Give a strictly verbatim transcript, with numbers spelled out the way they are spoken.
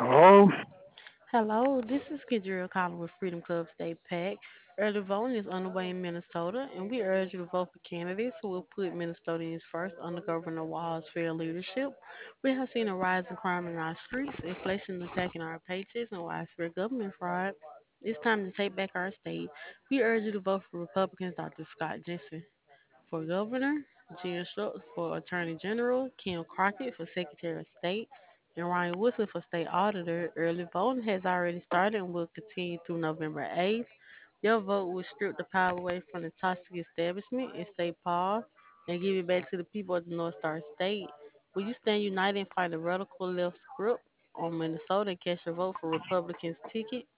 Hello? Hello, this is Kendra calling with Freedom Club State PAC. Early voting is underway in Minnesota, and we urge you to vote for candidates who will put Minnesotans first under Governor Walz's fair leadership. We have seen a rise in crime in our streets, inflation attacking our paychecks, and widespread government fraud. It's time to take back our state. We urge you to vote for Republicans Doctor Scott Jensen for governor, Jen Schultz for attorney general, Kim Crockett for secretary of state, and Ryan Woodson for state auditor. Early voting has already started and will continue through November eighth. Your vote will strip the power away from the toxic establishment and state power and give it back to the people of the North Star State. Will you stand united and fight the radical left's grip on Minnesota and cast your vote for Republicans' ticket?